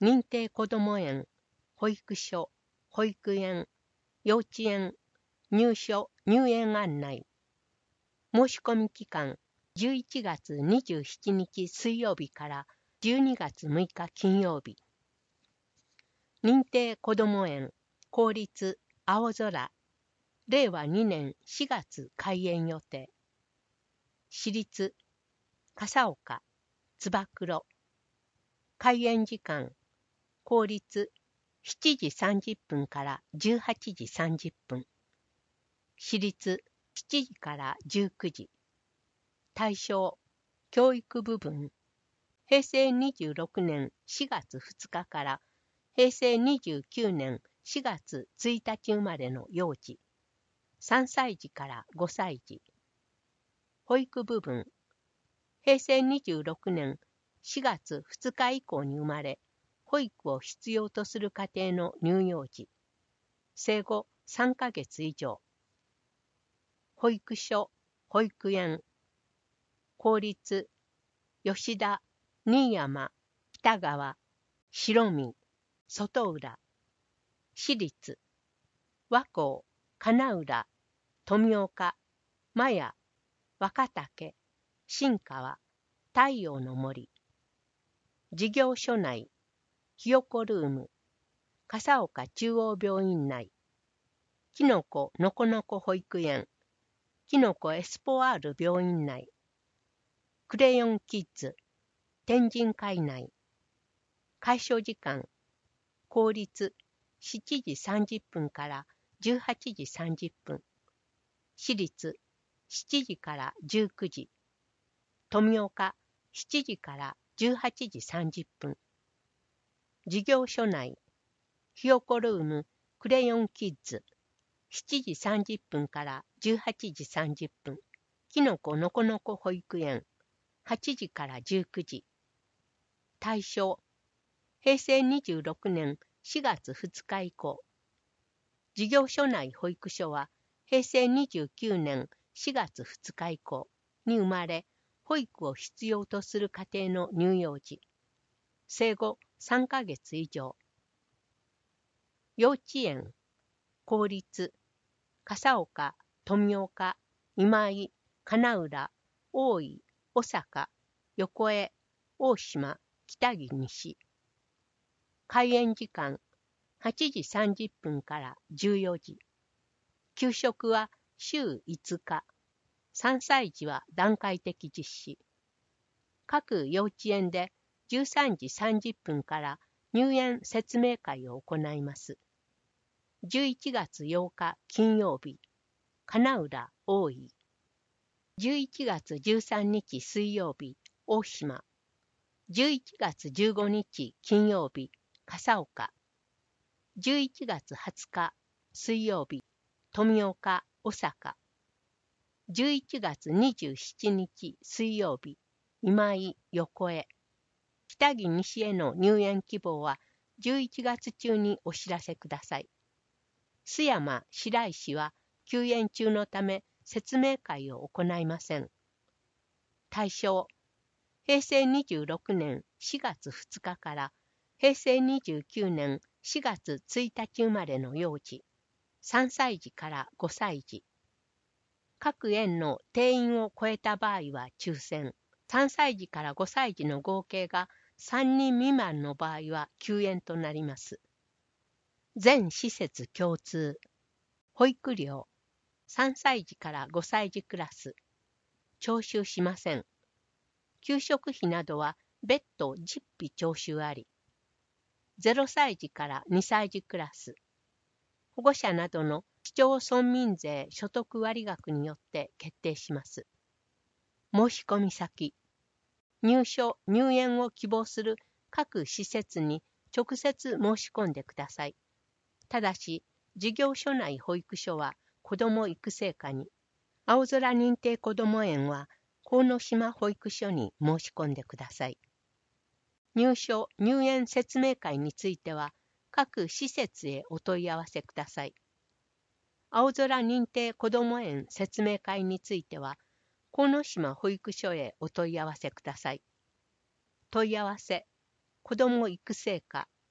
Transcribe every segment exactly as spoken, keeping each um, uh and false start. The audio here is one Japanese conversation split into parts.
認定こども園、保育所、保育園、幼稚園、入所・入園案内。申し込み期間、じゅういちがつにじゅうしちにち水曜日からじゅうにがつむいか金曜日。認定こども園、公立青空、れいわにねんしがつ開園予定。私立笠岡、つばくろ。開園時間、公立しちじさんじゅっぷんからじゅうはちじさんじゅっぷん。私立しちじからじゅうくじ。対象、教育部分。へいせいにじゅうろくねんしがつふつかからへいせいにじゅうきゅうねんしがつついたち生まれの幼児。さんさいじからごさいじ。保育部分。へいせいにじゅうろくねんしがつふつか以降に生まれ、保育を必要とする家庭の乳幼児。生後さんかげつ以上。保育所、保育園。公立、吉田、新山、北川、白見、外浦。私立、和光、金浦、富岡、麻也、若竹、新川、太陽の森。事業所内、ひよこルーム、笠岡中央病院内。きのこのこのこ保育園、きのこエスポアール病院内。クレヨンキッズ、天神会内。開所時間、公立しちじさんじゅっぷんからじゅうはちじさんじゅっぷん。私立しちじからじゅうくじ。富岡しちじからじゅうはちじさんじゅっぷん。事業所内、ひよこルームクレヨンキッズしちじさんじゅっぷんからじゅうはちじさんじゅっぷん。きのこのこのこ保育園はちじからじゅうくじ。対象、へいせいにじゅうろくねんしがつふつか以降。事業所内保育所はへいせいにじゅうきゅうねんしがつふつか以降に生まれ、保育を必要とする家庭の乳幼児。生後さんかげつ以上。幼稚園、公立、笠岡、富岡、今井、金浦、大井、小坂、横江、大島、北木西。開園時間、はちじさんじゅっぷんからじゅうよじ。給食は週いつか。さんさいじは段階的実施。各幼稚園でじゅうさんじさんじゅっぷんから入園説明会を行います。じゅういちがつようか金曜日、金浦大井。じゅういちがつじゅうさんにち水曜日、大島。じゅういちがつじゅうごにち金曜日、笠岡。じゅういちがつはつか水曜日、富岡、小坂。じゅういちがつにじゅうしちにち水曜日、今井、横江。北木西への入園希望はじゅういちがつ中にお知らせください。須山、白石は休園中のため説明会を行いません。対象、へいせいにじゅうろくねんしがつふつかからへいせいにじゅうきゅうねんしがつついたち生まれの幼児。さんさいじからごさいじ。各園の定員を超えた場合は抽選。さんさいじからごさいじの合計がさんにん未満の場合は休園となります。全施設共通。保育料。さんさいじからごさいじクラス。徴収しません。給食費などは別途実費徴収あり。ゼロさいじからにさいじクラス。保護者などの市町村民税所得割額によって決定します。申し込み先。入所・入園を希望する各施設に直接申し込んでください。ただし、事業所内保育所は子ども育成課に、青空認定こども園は鴻島保育所に申し込んでください。入所・入園説明会については、各施設へお問い合わせください。青空認定こども園説明会については、鴻島保育所へお問い合わせください。問い合わせ、子ども育成課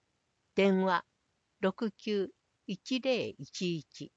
電話ろくきゅういちぜろいちいち。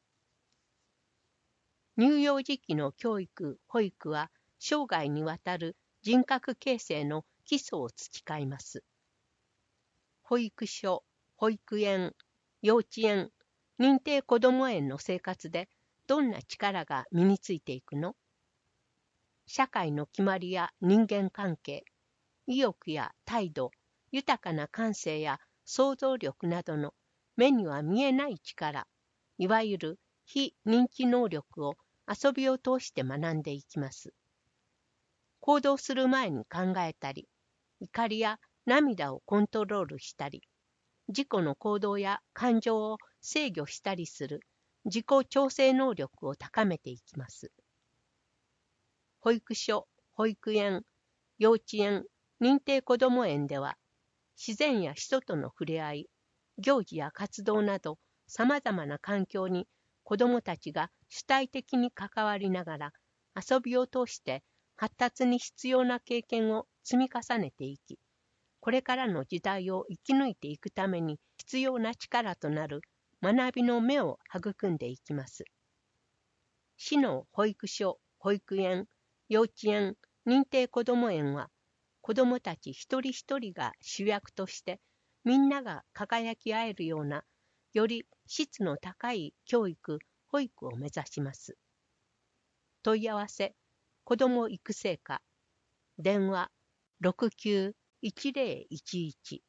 乳幼児期の教育・保育は生涯にわたる人格形成の基礎を培います。保育所、保育園、幼稚園、認定こども園の生活でどんな力が身についていくの？社会の決まりや人間関係、意欲や態度、豊かな感性や想像力などの目には見えない力、いわゆる非認知能力を遊びを通して学んでいきます。行動する前に考えたり、怒りや涙をコントロールしたり、自己の行動や感情を制御したりする自己調整能力を高めていきます。保育所、保育園、幼稚園、認定こども園では、自然や人との触れ合い、行事や活動など様々な環境に子どもたちが主体的に関わりながら、遊びを通して発達に必要な経験を積み重ねていき、これからの時代を生き抜いていくために必要な力となる学びの芽を育んでいきます。市の保育所、保育園、幼稚園、認定こども園は、子どもたち一人一人が主役として、みんなが輝き合えるような、より質の高い教育・保育を目指します。問い合わせ、子ども育成課、電話ろくきゅういちぜろいちいち。